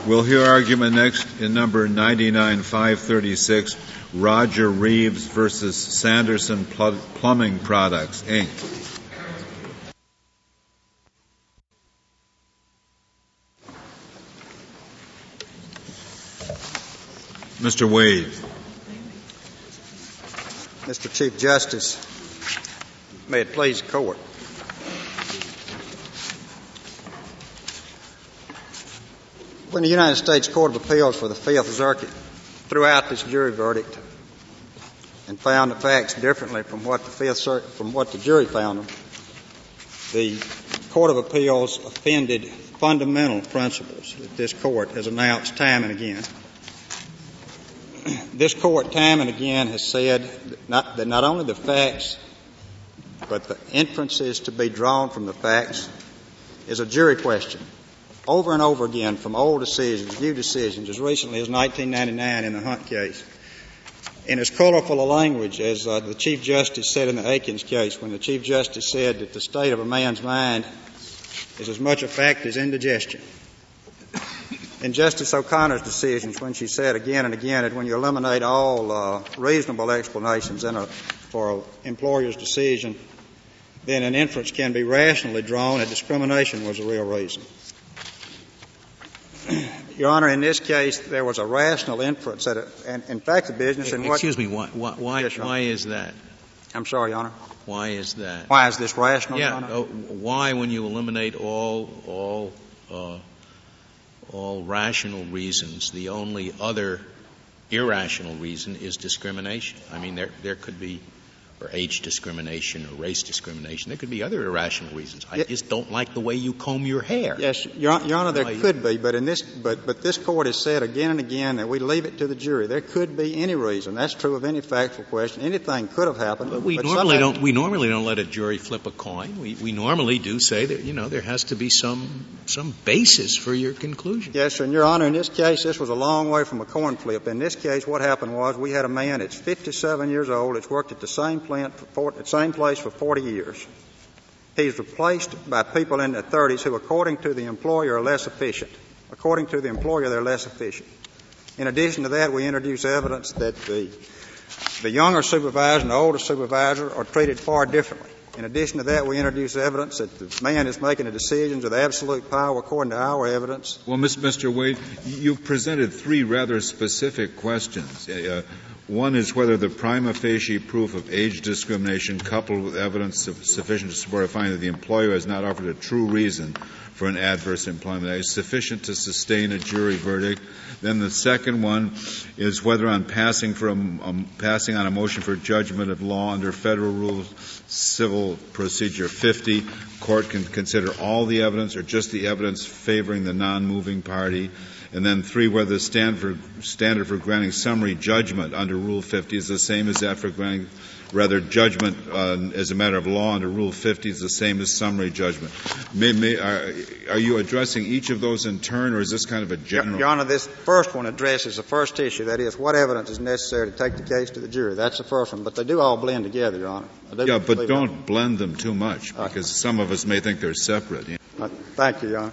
We'll hear argument next in number 99-536, Roger Reeves versus Sanderson Plumbing Products, Inc. Mr. Wade. Mr. Chief Justice, may it please the Court. When the United States Court of Appeals for the Fifth Circuit threw out this jury verdict and found the facts differently from what the jury found them, the Court of Appeals offended fundamental principles that this Court has announced time and again. This Court time and again has said that not only the facts, but the inferences to be drawn from the facts is a jury question. Over and over again, from old decisions, new decisions, as recently as 1999 in the Hunt case. In as colorful a language as the Chief Justice said in the Akins case, when the Chief Justice said that the state of a man's mind is as much a fact as indigestion. In Justice O'Connor's decisions, when she said again and again that when you eliminate all reasonable explanations for an employer's decision, then an inference can be rationally drawn that discrimination was a real reason. Your Honor, in this case, there was a rational inference and in fact, the business and what... Excuse me, why is that? I'm sorry, Your Honor. Why is that? Why is this rational, Your Honor? Why, when you eliminate all rational reasons, the only other irrational reason is discrimination? I mean, there could be, or age discrimination or race discrimination. There could be other irrational reasons. I just don't like the way you comb your hair. Yes, Your Honor, there could be, but this Court has said again and again that we leave it to the jury. There could be any reason. That's true of any factual question. Anything could have happened. But we normally don't let a jury flip a coin. We normally do say that, there has to be some basis for your conclusion. Yes, sir. And Your Honor, in this case, this was a long way from a coin flip. In this case, what happened was we had a man that's 57 years old. That's worked at the same place for 40 years. He's replaced by people in their 30s who, according to the employer, are less efficient. According to the employer, they're less efficient. In addition to that, we introduce evidence that the younger supervisor and the older supervisor are treated far differently. In addition to that, we introduce evidence that the man is making the decisions with absolute power according to our evidence. Well, Mr. Wade, you've presented three rather specific questions. One is whether the prima facie proof of age discrimination coupled with evidence sufficient to support a finding that the employer has not offered a true reason for an adverse employment is sufficient to sustain a jury verdict. Then the second one is whether on passing on a motion for judgment of law under Federal Rules Civil Procedure 50, court can consider all the evidence or just the evidence favoring the non-moving party. And then three, whether the standard for granting summary judgment under Rule 50 is the same as that for granting judgment as a matter of law under Rule 50 is the same as summary judgment. Are you addressing each of those in turn, or is this kind of a general? Your Honor, this first one addresses the first issue, that is, what evidence is necessary to take the case to the jury. That's the first one, but they do all blend together, Your Honor. Yeah, but don't blend them too much, because some of us may think they're separate. Thank you, Your Honor.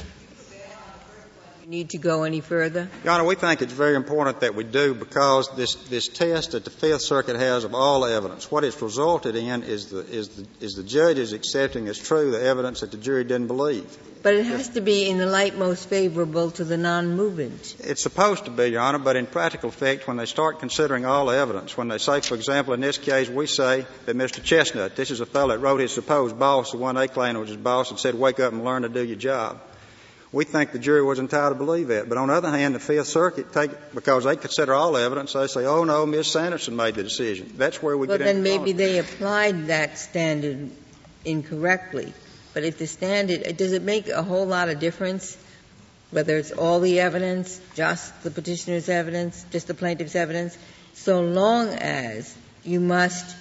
Need to go any further? Your Honor, we think it's very important that we do, because this test that the Fifth Circuit has of all evidence, what it's resulted in is the judges accepting as true the evidence that the jury didn't believe. But it has to be in the light most favorable to the non-movement. It's supposed to be, Your Honor, but in practical effect, when they start considering all the evidence, when they say, for example, in this case, we say that Mr. Chestnut, this is a fellow that wrote his supposed boss, the one they claimed was his boss, and said, wake up and learn to do your job. We think the jury was entitled to believe that. But on the other hand, the Fifth Circuit, because they consider all evidence, they say, oh, no, Ms. Sanderson made the decision. That's where we get into then maybe they applied that standard incorrectly. But if the standard, does it make a whole lot of difference whether it's all the evidence, just the petitioner's evidence, just the plaintiff's evidence, so long as you must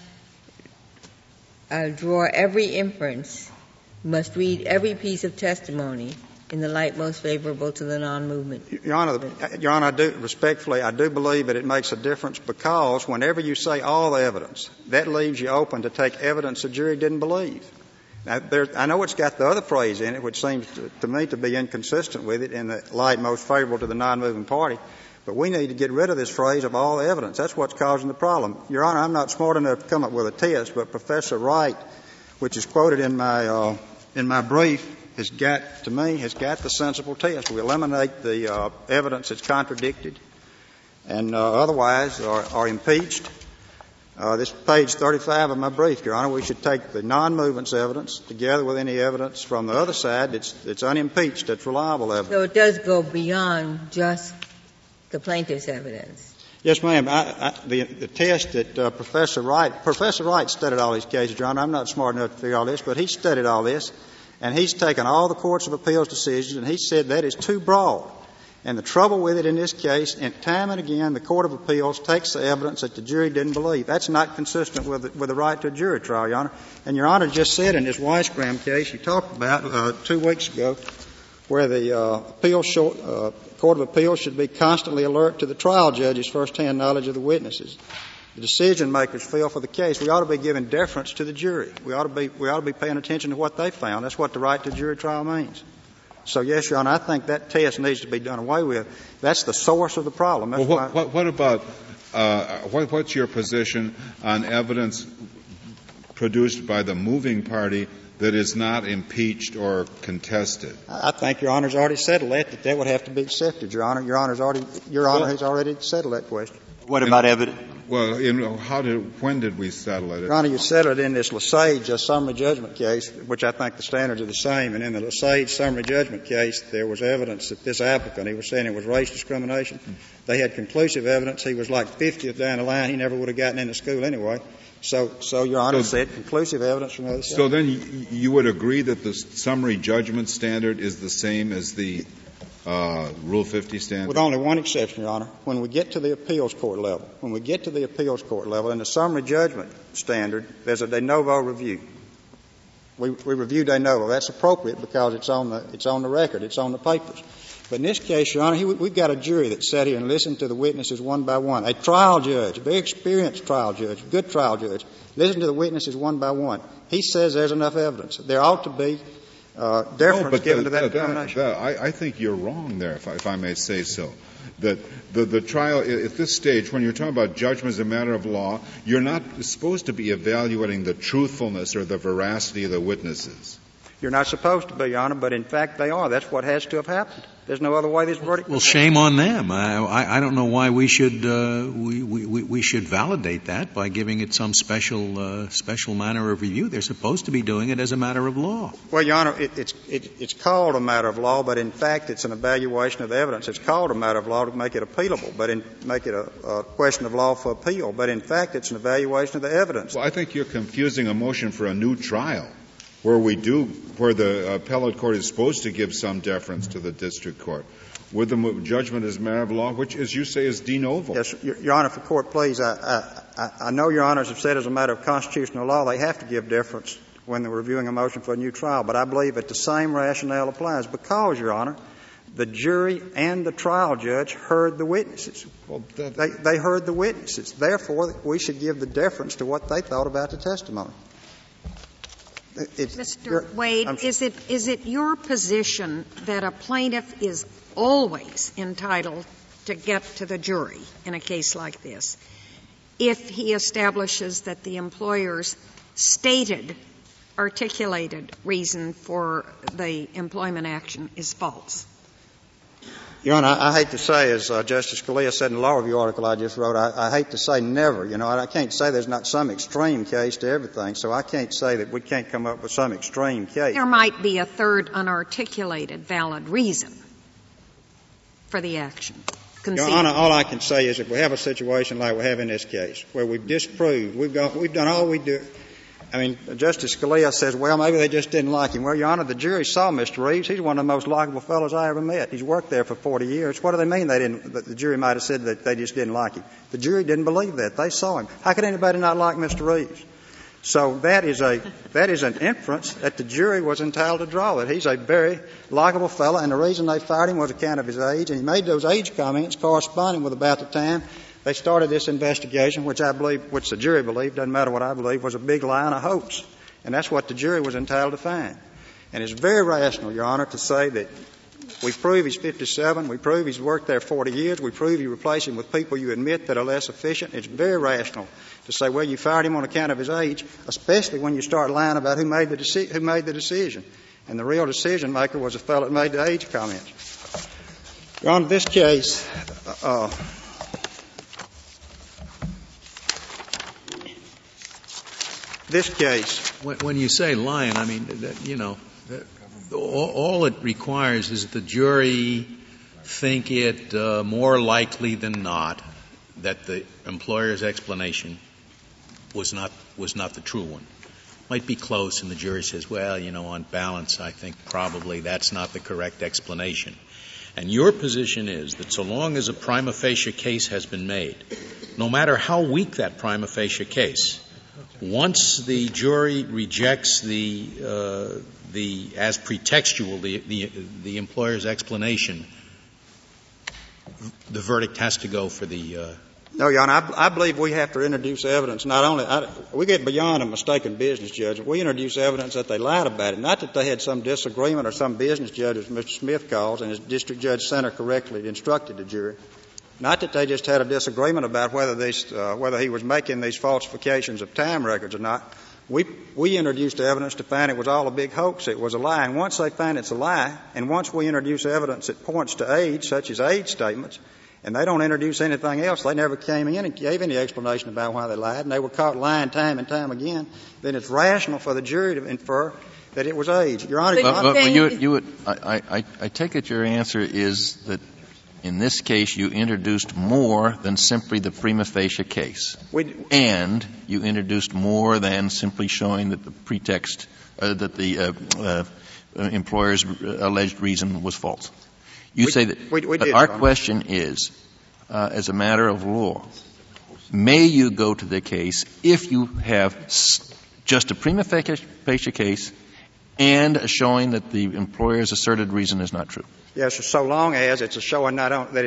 draw every inference, must read every piece of testimony in the light most favorable to the non-movement? Your Honor, I do believe that it makes a difference, because whenever you say all the evidence, that leaves you open to take evidence the jury didn't believe. Now, I know it's got the other phrase in it, which seems to me to be inconsistent with it in the light most favorable to the non-moving party. But we need to get rid of this phrase of all evidence. That's what's causing the problem. Your Honor, I'm not smart enough to come up with a test, but Professor Wright, which is quoted in my brief, has got the sensible test. We eliminate the evidence that's contradicted and otherwise are impeached. This page 35 of my brief, Your Honor, we should take the non-movement's evidence together with any evidence from the other side that's unimpeached, that's reliable evidence. So it does go beyond just the plaintiff's evidence. Yes, ma'am. The test that Professor Wright studied all these cases, Your Honor. I'm not smart enough to figure all this, but he studied all this, and he's taken all the courts of appeals decisions, and he said that is too broad. And the trouble with it in this case, and time and again, the Court of Appeals takes the evidence that the jury didn't believe. That's not consistent with the right to a jury trial, Your Honor. And Your Honor just said in this Weisgram case you talked about 2 weeks ago, where the Court of Appeals should be constantly alert to the trial judge's first-hand knowledge of the witnesses. The decision-makers feel for the case. We ought to be giving deference to the jury. We ought to be paying attention to what they found. That's what the right to a jury trial means. So, yes, Your Honor, I think that test needs to be done away with. That's the source of the problem. That's what about what's your position on evidence produced by the moving party that is not impeached or contested? I think Your Honor's already settled that would have to be accepted, Your Honor. Your Honor has already settled that question. What about evidence? Well, when did we settle it? Your Honor, you settled it in this Lesage summary judgment case, which I think the standards are the same. And in the Lesage summary judgment case, there was evidence that this applicant, he was saying it was race discrimination. They had conclusive evidence. He was like 50th down the line. He never would have gotten into school anyway. So Your Honor said conclusive evidence from the other side. So then you would agree that the summary judgment standard is the same as the Rule 50 standard? With only one exception, Your Honor. When we get to the appeals court level, in the summary judgment standard, there's a de novo review. We review de novo. That's appropriate because it's on the record. It's on the papers. But in this case, Your Honor, we've got a jury that sat here and listened to the witnesses one by one. A trial judge, a very experienced trial judge, good trial judge, listened to the witnesses one by one. He says there's enough evidence. There ought to be deference given to that determination. I think you're wrong there, if I may say so. That the trial, at this stage, when you're talking about judgment as a matter of law, you're not supposed to be evaluating the truthfulness or the veracity of the witnesses. You're not supposed to be, Your Honor, but in fact they are. That's what has to have happened. There's no other way this verdict. Well, shame on them. I don't know why we should we should validate that by giving it some special manner of review. They're supposed to be doing it as a matter of law. Well, Your Honor, it's called a matter of law, but in fact it's an evaluation of the evidence. It's called a matter of law to make it appealable, make it a question of law for appeal. But in fact, it's an evaluation of the evidence. Well, I think you're confusing a motion for a new trial, where the appellate court is supposed to give some deference to the district court, with the judgment as a matter of law, which, as you say, is de novo. Yes, Your Honor, if the court please, I know Your Honors have said as a matter of constitutional law they have to give deference when they're reviewing a motion for a new trial, but I believe that the same rationale applies because, Your Honor, the jury and the trial judge heard the witnesses. Well, they heard the witnesses. Therefore, we should give the deference to what they thought about the testimony. Mr. Wade, is it your position that a plaintiff is always entitled to get to the jury in a case like this if he establishes that the employer's stated, articulated reason for the employment action is false? Your Honor, I hate to say, as Justice Scalia said in the law review article I just wrote, I hate to say never. You know, I can't say there's not some extreme case to everything, so I can't say that we can't come up with some extreme case. There might be a third unarticulated valid reason for the action. Your Honor, all I can say is if we have a situation like we have in this case, where we've disproved, we've done all we do. I mean, Justice Scalia says, well, maybe they just didn't like him. Well, Your Honor, the jury saw Mr. Reeves. He's one of the most likable fellows I ever met. He's worked there for 40 years. What do they mean that the jury might have said that they just didn't like him? The jury didn't believe that. They saw him. How could anybody not like Mr. Reeves? So that is an inference that the jury was entitled to draw, that he's a very likable fellow, and the reason they fired him was account of his age, and he made those age comments corresponding with about the time they started this investigation, which the jury believed, doesn't matter what I believe, was a big lie and a hoax. And that's what the jury was entitled to find. And it's very rational, Your Honor, to say that we prove he's 57, we prove he's worked there 40 years, we prove you replace him with people you admit that are less efficient. It's very rational to say, well, you fired him on account of his age, especially when you start lying about who made the decision. And the real decision maker was the fellow that made the age comments. Your Honor, this case, When you say lying, I mean, all it requires is that the jury think it more likely than not that the employer's explanation was not the true one. Might be close, and the jury says, well, on balance, I think probably that's not the correct explanation. And your position is that so long as a prima facie case has been made, no matter how weak that prima facie case, once the jury rejects as pretextual the employer's explanation, the verdict has to go for the. No, Your Honor, I believe we have to introduce evidence. Not only we get beyond a mistaken business judgment. We introduce evidence that they lied about it, not that they had some disagreement or some business judge, as Mr. Smith calls, and as District Judge Center correctly instructed the jury. Not that they just had a disagreement about whether he was making these falsifications of time records or not. We introduced evidence to find it was all a big hoax. It was a lie. And once they find it's a lie, and once we introduce evidence that points to age, such as age statements, and they don't introduce anything else, they never came in and gave any explanation about why they lied, and they were caught lying time and time again, then it's rational for the jury to infer that it was age. Your Honor, I take it your answer is that in this case you introduced more than simply the prima facie case. And you introduced more than simply showing that the pretext, that the employer's alleged reason was false. You say that our question is, as a matter of law, may you go to the case if you have just a prima facie case and a showing that the employer's asserted reason is not true? Yes, sir, so long as it's a showing not only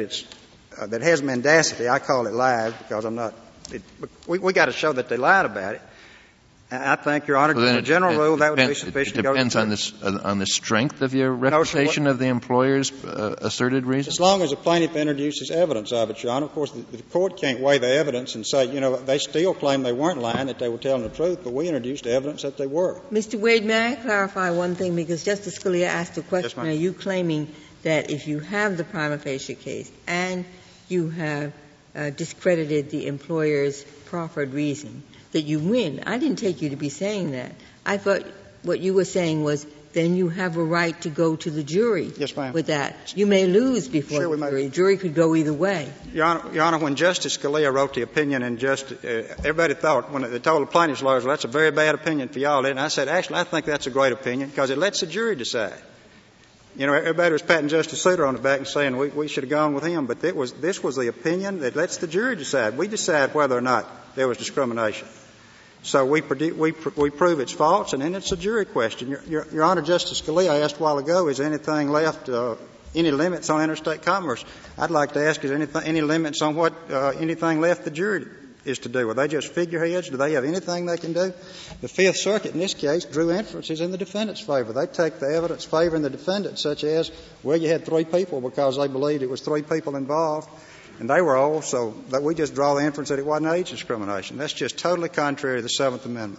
that has mendacity. I call it lies because I'm not. We got to show that they lied about it. And I think, Your Honor, as a general rule, that would be sufficient. It depends on the strength of your reputation of the employer's asserted reason? As long as the plaintiff introduces evidence of it, Your Honor. Of course, the court can't weigh the evidence and say, they still claim they weren't lying, that they were telling the truth, but we introduced evidence that they were. Mr. Wade, may I clarify one thing? Because Justice Scalia asked a question. Yes, are you claiming that if you have the prima facie case and you have discredited the employer's proffered reason, that you win? I didn't take you to be saying that. I thought what you were saying was then you have a right to go to the jury. Yes, ma'am. With that. You may lose before the jury. The jury could go either way. Your Honor, when Justice Scalia wrote the opinion, and everybody thought, when they told the plaintiff's lawyers, well, that's a very bad opinion for y'all, and I said, actually, I think that's a great opinion because it lets the jury decide. Everybody was patting Justice Souter on the back and saying we should have gone with him, but this was the opinion that lets the jury decide. We decide whether or not there was discrimination. So we prove it's false, and then it's a jury question. Your Honor, Justice Scalia asked a while ago, is anything left, any limits on interstate commerce? I'd like to ask, is any limits on what anything left the jury is to do? Are they just figureheads? Do they have anything they can do? The Fifth Circuit, in this case, drew inferences in the defendant's favor. They take the evidence favoring the defendant, such as, well, you had 3 people because they believed it was 3 people involved. And they were old, so that we just draw the inference that it wasn't age discrimination. That's just totally contrary to the Seventh Amendment.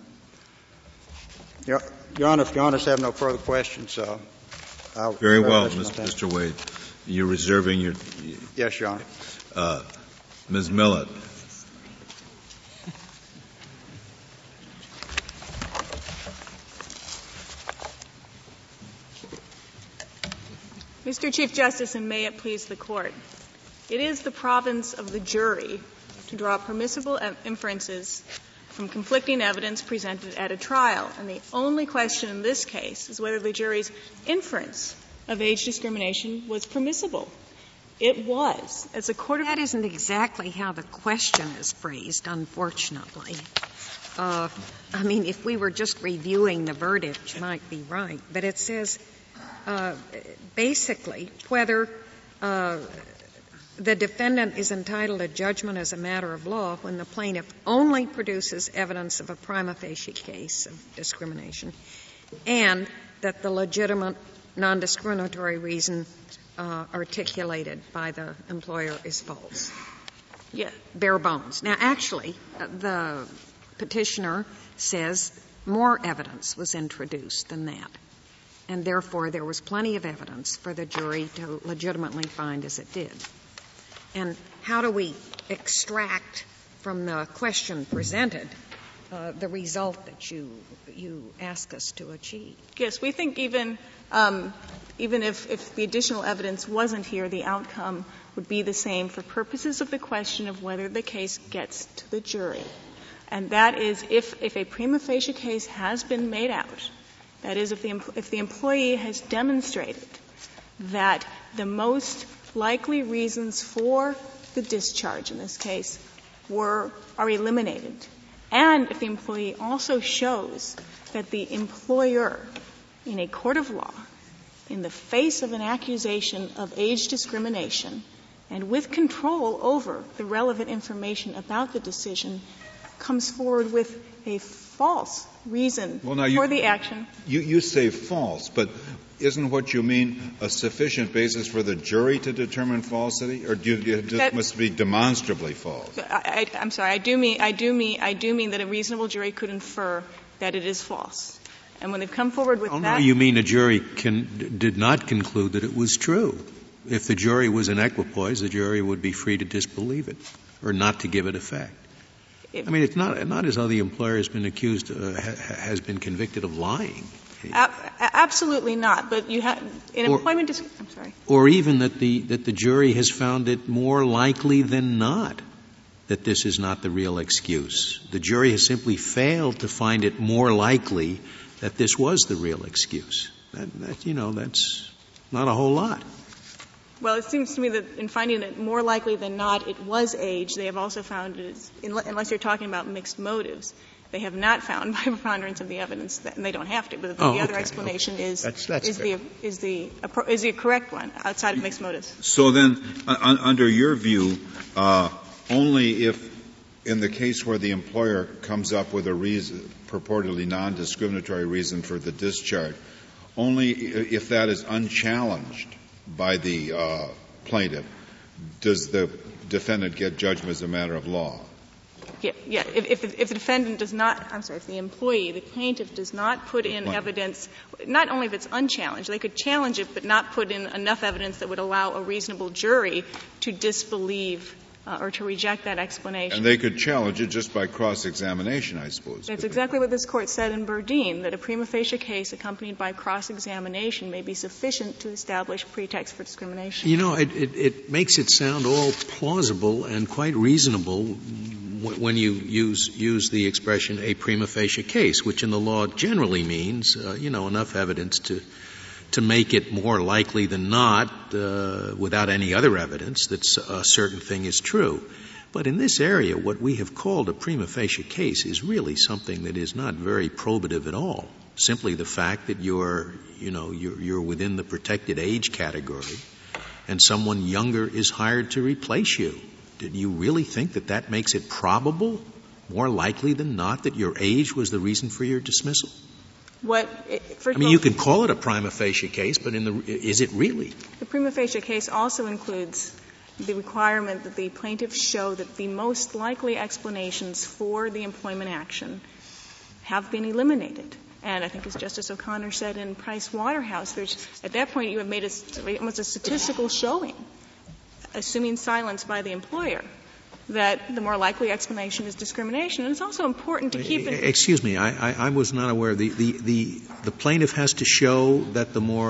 Your Honor, if Your Honors have no further questions, I'll... Very well, Mr. Wade. You're reserving your... Yes, Your Honor. Ms. Millett. Mr. Chief Justice, and may it please the Court, it is the province of the jury to draw permissible inferences from conflicting evidence presented at a trial. And the only question in this case is whether the jury's inference of age discrimination was permissible. It was. As a court of... That isn't exactly how the question is phrased, unfortunately. If we were just reviewing the verdict, you might be right. But it says, basically, whether the defendant is entitled to judgment as a matter of law when the plaintiff only produces evidence of a prima facie case of discrimination, and that the legitimate non-discriminatory reason articulated by the employer is false. Yeah. Bare bones. Now, actually, the petitioner says more evidence was introduced than that, and therefore there was plenty of evidence for the jury to legitimately find as it did. And how do we extract from the question presented the result that you ask us to achieve? Yes, we think even if the additional evidence wasn't here, the outcome would be the same for purposes of the question of whether the case gets to the jury. And that is if a prima facie case has been made out, that is, if the employee has demonstrated that the most likely reasons for the discharge in this case are eliminated, and if the employee also shows that the employer in a court of law, in the face of an accusation of age discrimination and with control over the relevant information about the decision, comes forward with a false reason for the action. You say false, but isn't what you mean a sufficient basis for the jury to determine falsity, or it must be demonstrably false? I'm sorry. I do mean that a reasonable jury could infer that it is false. And when they've come forward with that. No, you mean a jury did not conclude that it was true. If the jury was in equipoise, the jury would be free to disbelieve it or not to give it effect. I mean, it's not as though the employer has been accused, has been convicted of lying. Absolutely not. But you have I'm sorry. Or even that the jury has found it more likely than not that this is not the real excuse. The jury has simply failed to find it more likely that this was the real excuse. That's not a whole lot. Well, it seems to me that in finding it more likely than not it was age, they have also found it, unless you're talking about mixed motives, they have not found by preponderance of the evidence, and they don't have to, but the other explanation is the correct one outside of mixed motives. So then, under your view, only if in the case where the employer comes up with a reason, purportedly non-discriminatory reason for the discharge, only if that is unchallenged by the plaintiff does the defendant get judgment as a matter of law. Yeah. If the defendant does not, if the employee, the plaintiff does not put in evidence, not only if it's unchallenged, they could challenge it but not put in enough evidence that would allow a reasonable jury to disbelieve or to reject that explanation. And they could challenge it just by cross-examination, I suppose. That's exactly what this Court said in Burdine, that a prima facie case accompanied by cross-examination may be sufficient to establish pretext for discrimination. It makes it sound all plausible and quite reasonable when you use the expression a prima facie case, which in the law generally means, enough evidence to make it more likely than not, without any other evidence, that a certain thing is true. But in this area, what we have called a prima facie case is really something that is not very probative at all. Simply the fact that you're within the protected age category and someone younger is hired to replace you. Do you really think that makes it probable, more likely than not, that your age was the reason for your dismissal? You can call it a prima facie case, but is it really? The prima facie case also includes the requirement that the plaintiff show that the most likely explanations for the employment action have been eliminated. And I think, as Justice O'Connor said in Price Waterhouse, at that point you have made almost a statistical showing, assuming silence by the employer, that the more likely explanation is discrimination. And it's also important to keep in mind. Excuse me, I was not aware. The plaintiff has to show that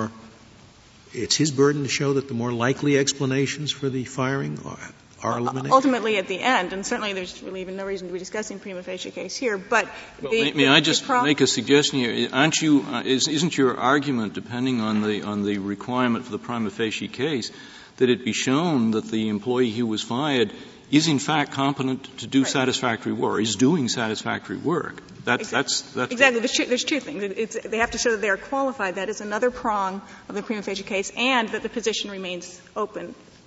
it's his burden to show that the more likely explanations for the firing are eliminated? Ultimately at the end, and certainly there's really even no reason to be discussing prima facie case here, but may I just make a suggestion here? Isn't your argument, depending on the requirement for the prima facie case, that it be shown that the employee who was fired is in fact competent to do satisfactory work, is doing satisfactory work? That's exactly. There's two things. They have to show that they are qualified. That is another prong of the prima facie case, and that the position remains open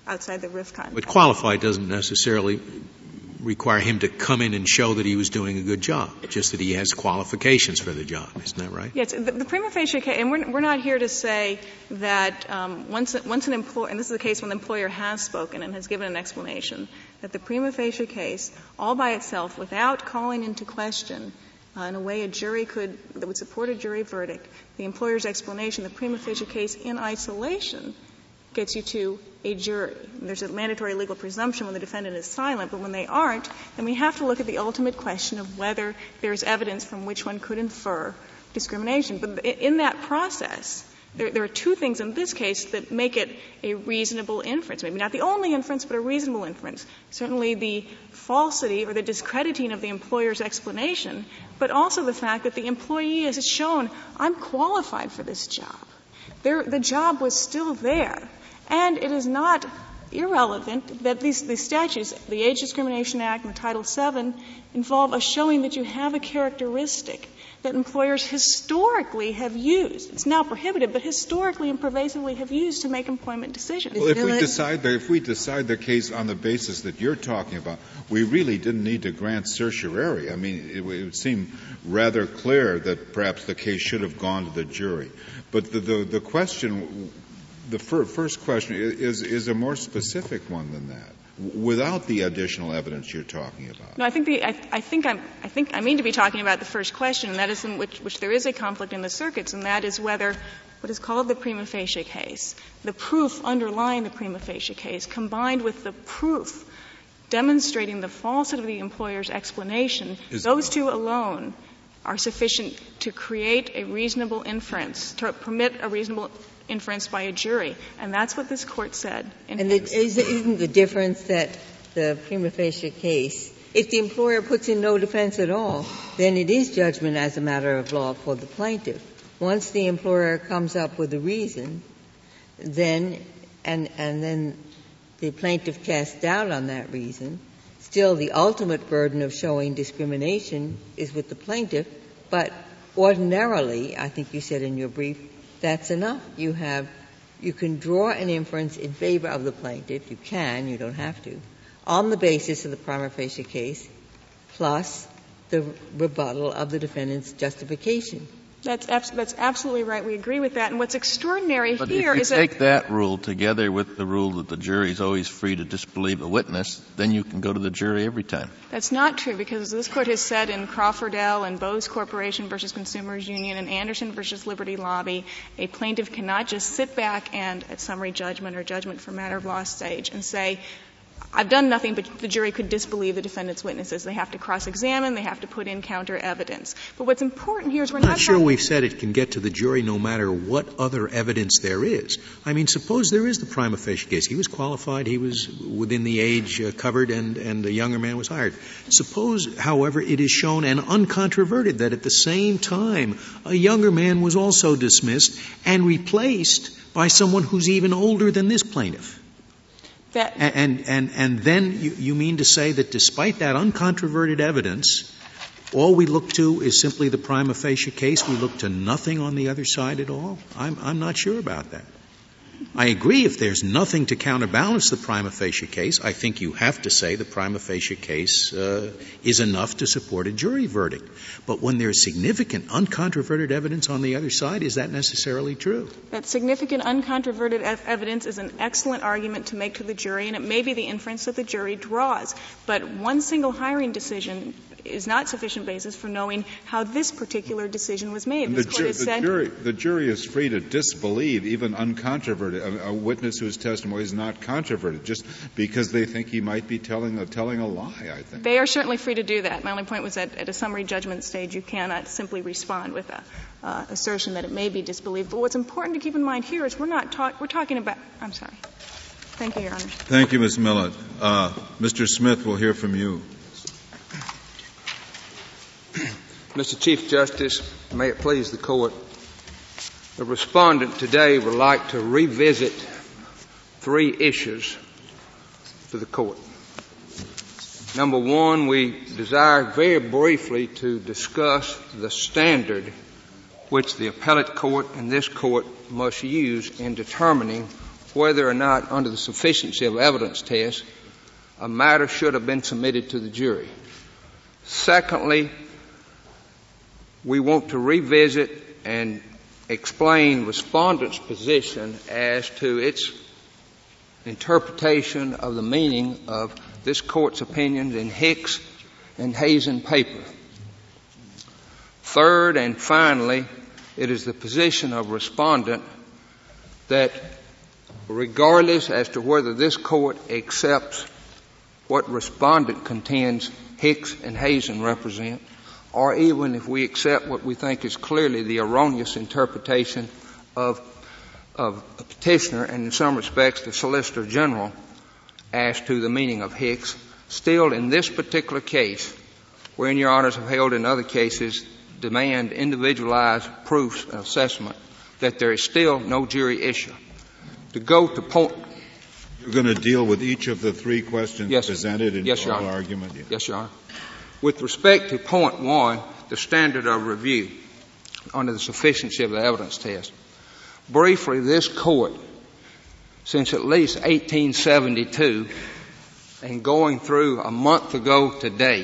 outside the RIF context. But qualified doesn't necessarily require him to come in and show that he was doing a good job, just that he has qualifications for the job. Isn't that right? Yes. The prima facie case, and we're not here to say that once an employer, and this is the case when the employer has spoken and has given an explanation, that the prima facie case, all by itself, without calling into question in a way that would support a jury verdict, the employer's explanation, the prima facie case in isolation gets you to a jury. There's a mandatory legal presumption when the defendant is silent, but when they aren't, then we have to look at the ultimate question of whether there's evidence from which one could infer discrimination. But in that process, there are two things in this case that make it a reasonable inference. Maybe not the only inference, but a reasonable inference. Certainly the falsity or the discrediting of the employer's explanation, but also the fact that the employee has shown, I'm qualified for this job. The job was still there. And it is not irrelevant that these statutes, the Age Discrimination Act and Title VII, involve a showing that you have a characteristic that employers historically have used. It's now prohibited, but historically and pervasively have used to make employment decisions. Well, if we decide the case on the basis that you're talking about, we really didn't need to grant certiorari. I mean, it would seem rather clear that perhaps the case should have gone to the jury. But the question, the first question is a more specific one than that, without the additional evidence you're talking about. No, I think I mean to be talking about the first question, and that is in which there is a conflict in the circuits, and that is whether what is called the prima facie case, the proof underlying the prima facie case, combined with the proof demonstrating the falsity of the employer's explanation, those two alone are sufficient to create a reasonable inference, to permit a reasonable inference by a jury. And that's what this Court said. And isn't the difference that the prima facie case, if the employer puts in no defense at all, then it is judgment as a matter of law for the plaintiff. Once the employer comes up with a reason, then and then the plaintiff casts doubt on that reason, still the ultimate burden of showing discrimination is with the plaintiff, but ordinarily, I think you said in your brief, that's enough. You can draw an inference in favor of the plaintiff. You don't have to, on the basis of the prima facie case, plus the rebuttal of the defendant's justification. That's absolutely right. We agree with that. And what's extraordinary but here is that if you take that rule together with the rule that the jury is always free to disbelieve a witness, then you can go to the jury every time. That's not true, because this Court has said in Crawfordell and Bose Corporation versus Consumers Union and Anderson versus Liberty Lobby, a plaintiff cannot just sit back and, at summary judgment or judgment for matter of law stage, and say, I've done nothing, but the jury could disbelieve the defendant's witnesses. They have to cross-examine. They have to put in counter evidence. But what's important here is we're not sure we've said it can get to the jury no matter what other evidence there is. I mean, suppose there is the prima facie case. He was qualified. He was within the age covered, and the younger man was hired. Suppose, however, it is shown and uncontroverted that at the same time a younger man was also dismissed and replaced by someone who's even older than this plaintiff. And then you mean to say that despite that uncontroverted evidence, all we look to is simply the prima facie case? We look to nothing on the other side at all? I'm not sure about that. I agree if there's nothing to counterbalance the prima facie case, I think you have to say the prima facie case is enough to support a jury verdict. But when there's significant uncontroverted evidence on the other side, is that necessarily true? That significant uncontroverted evidence is an excellent argument to make to the jury, and it may be the inference that the jury draws. But one single hiring decision is not sufficient basis for knowing how this particular decision was made. The jury is free to disbelieve even uncontroverted, a witness whose testimony is not controverted, just because they think he might be telling a lie, I think. They are certainly free to do that. My only point was that at a summary judgment stage, you cannot simply respond with a assertion that it may be disbelieved. But what's important to keep in mind here is we're talking about — I'm sorry. Thank you, Your Honor. Thank you, Ms. Millett. Mr. Smith, we'll hear from you. Mr. Chief Justice, may it please the Court, the respondent today would like to revisit three issues to the Court. Number one, we desire very briefly to discuss the standard which the appellate court and this Court must use in determining whether or not under the sufficiency of evidence test a matter should have been submitted to the jury. Secondly, we want to revisit and explain respondent's position as to its interpretation of the meaning of this Court's opinions in Hicks and Hazen paper. Third and finally, it is the position of respondent that regardless as to whether this Court accepts what respondent contends Hicks and Hazen represent, or even if we accept what we think is clearly the erroneous interpretation of a petitioner and in some respects the Solicitor General as to the meaning of Hicks, still in this particular case, wherein Your Honors have held in other cases, demand individualized proofs and assessment, that there is still no jury issue. To go to point... You're going to deal with each of the three questions presented in yes, oral argument? Yes, Your Honor. With respect to point one, the standard of review under the sufficiency of the evidence test, briefly, this Court, since at least 1872 and going through a month ago today,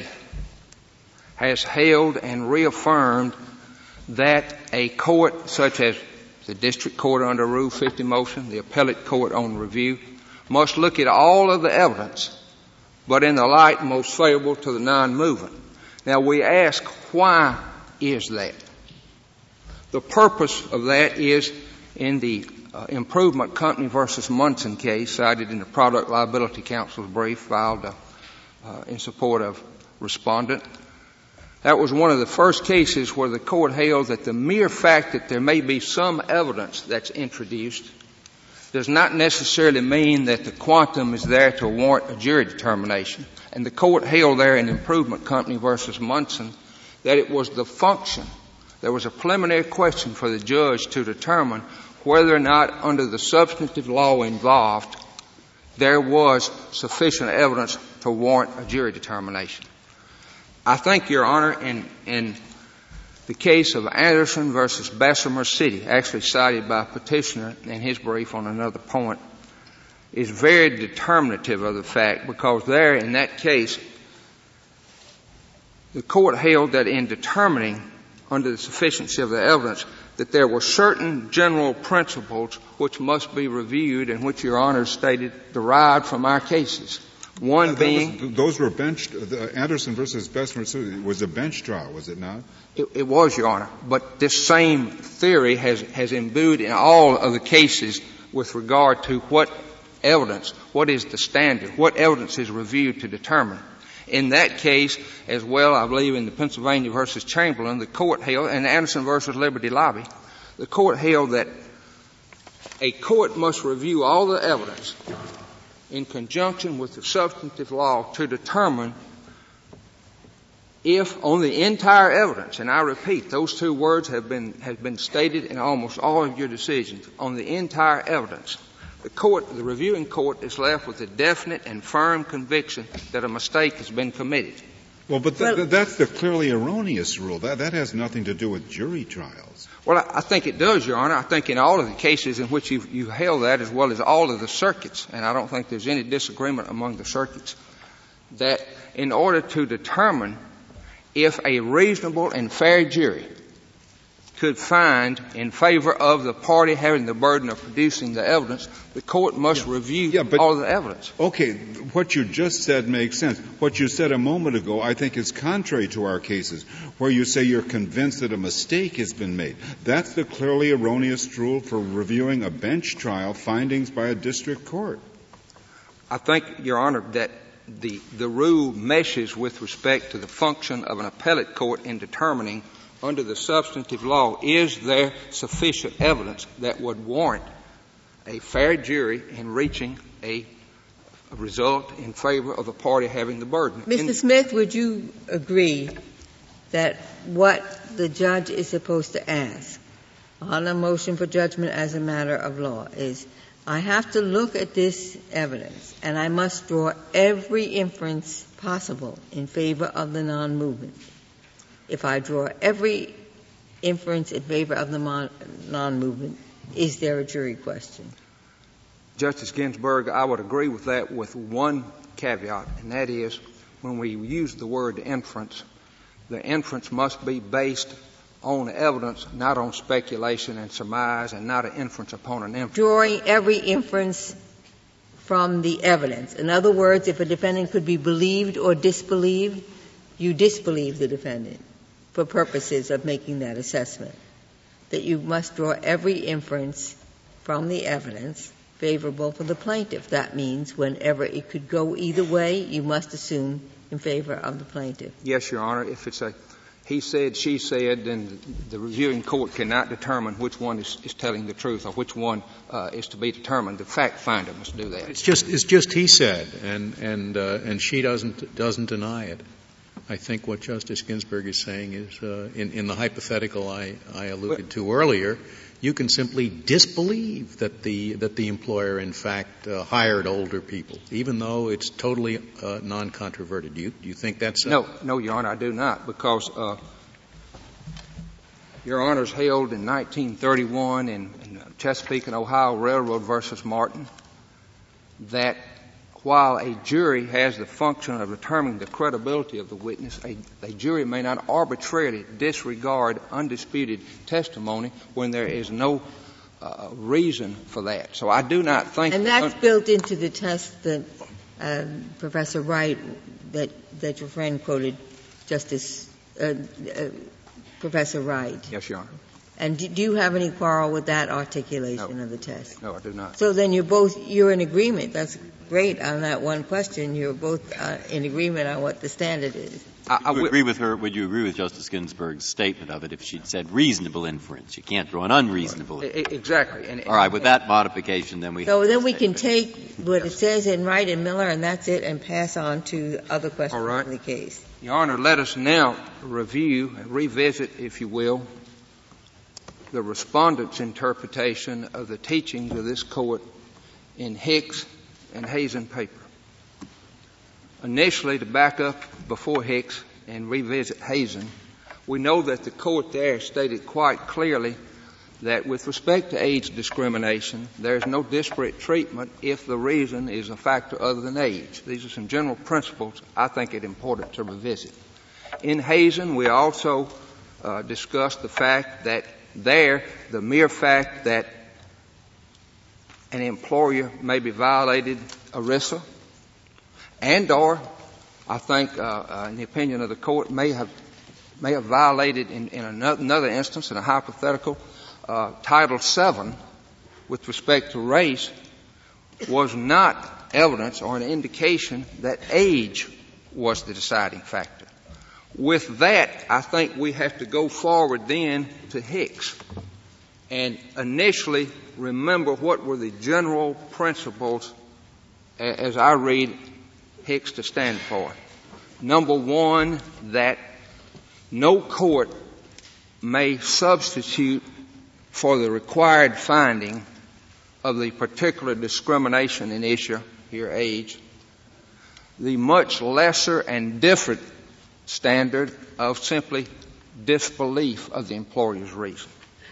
has held and reaffirmed that a court such as the district court under Rule 50 motion, the appellate court on review, must look at all of the evidence, but in the light most favorable to the non-movement. Now we ask, why is that? The purpose of that is in the Improvement Company versus Munson case cited in the Product Liability Counsel's brief filed in support of respondent. That was one of the first cases where the Court held that the mere fact that there may be some evidence that's introduced does not necessarily mean that the quantum is there to warrant a jury determination. And the Court held there in Improvement Company versus Munson that it was the function. There was a preliminary question for the judge to determine whether or not under the substantive law involved there was sufficient evidence to warrant a jury determination. I think, Your Honor, in the case of Anderson versus Bessemer City, actually cited by a petitioner in his brief on another point, is very determinative of the fact, because there in that case the Court held that in determining under the sufficiency of the evidence that there were certain general principles which must be reviewed and which Your Honor stated derived from our cases. One being... Those were bench... Anderson versus Bessemer City was a bench trial, was it not? It was, Your Honor. But this same theory has imbued in all of the cases with regard to what evidence, what is the standard, what evidence is reviewed to determine. In that case, as well, I believe in the Pennsylvania versus Chamberlain, the Court held, and Anderson versus Liberty Lobby, the Court held that a court must review all the evidence in conjunction with the substantive law to determine if on the entire evidence, and I repeat, those two words have been stated in almost all of your decisions, on the entire evidence, the reviewing court is left with a definite and firm conviction that a mistake has been committed. Well, but that's the clearly erroneous rule. That has nothing to do with jury trials. Well, I think it does, Your Honor. I think in all of the cases in which you held that, as well as all of the circuits, and I don't think there's any disagreement among the circuits, that in order to determine if a reasonable and fair jury could find in favor of the party having the burden of producing the evidence, the court must review all of the evidence. Okay, what you just said makes sense. What you said a moment ago, I think, is contrary to our cases, where you say you're convinced that a mistake has been made. That's the clearly erroneous rule for reviewing a bench trial findings by a district court. I think, Your Honor, that the rule meshes with respect to the function of an appellate court in determining under the substantive law, is there sufficient evidence that would warrant a fair jury in reaching a result in favor of the party having the burden? Mr. Smith, would you agree that what the judge is supposed to ask on a motion for judgment as a matter of law is, I have to look at this evidence and I must draw every inference possible in favor of the non-movement? If I draw every inference in favor of the non-movement, is there a jury question? Justice Ginsburg, I would agree with that with one caveat, and that is when we use the word inference, the inference must be based on evidence, not on speculation and surmise, and not an inference upon an inference. Drawing every inference from the evidence. In other words, if a defendant could be believed or disbelieved, you disbelieve the defendant for purposes of making that assessment. That you must draw every inference from the evidence favorable for the plaintiff. That means whenever it could go either way, you must assume in favor of the plaintiff. Yes, Your Honor. If it's a he said, she said, then the reviewing court cannot determine which one is telling the truth or which one is to be determined. The fact finder must do that. It's just he said, and she doesn't deny it. I think what Justice Ginsburg is saying is, in the hypothetical I alluded to earlier, you can simply disbelieve that the employer in fact hired older people, even though it's totally non-controverted. Do you think that's No, Your Honor, I do not, because Your Honor's held in 1931 in Chesapeake and Ohio Railroad versus Martin that while a jury has the function of determining the credibility of the witness, a jury may not arbitrarily disregard undisputed testimony when there is no reason for that. So I do not think... And that's built into the test that Professor Wright, that your friend quoted, Professor Wright. Yes, Your Honor. And do you have any quarrel with that articulation of the test? No, I do not. So then you're in agreement. That's great on that one question. You're both in agreement on what the standard is. Would you agree with her? Would you agree with Justice Ginsburg's statement of it if she'd said reasonable inference? You can't draw an unreasonable inference. Exactly. All right. With that modification, then we. So then we can take what it says in Wright and Miller, and that's it, and pass on to other questions in the case. Your Honor, let us now review and revisit, if you will, the respondent's interpretation of the teachings of this court in Hicks and Hazen paper. Initially, to back up before Hicks and revisit Hazen, we know that the court there stated quite clearly that with respect to age discrimination, there is no disparate treatment if the reason is a factor other than age. These are some general principles I think it important to revisit. In Hazen, we also discussed the fact that there, the mere fact that an employer may be violated ERISA and or, I think, in the opinion of the court, may have violated in another instance, in a hypothetical, Title VII with respect to race was not evidence or an indication that age was the deciding factor. With that, I think we have to go forward then to Hicks and initially remember what were the general principles as I read Hicks to stand for. Number one, that no court may substitute for the required finding of the particular discrimination in issue, here age, the much lesser and different standard of simply disbelief of the employer's reason.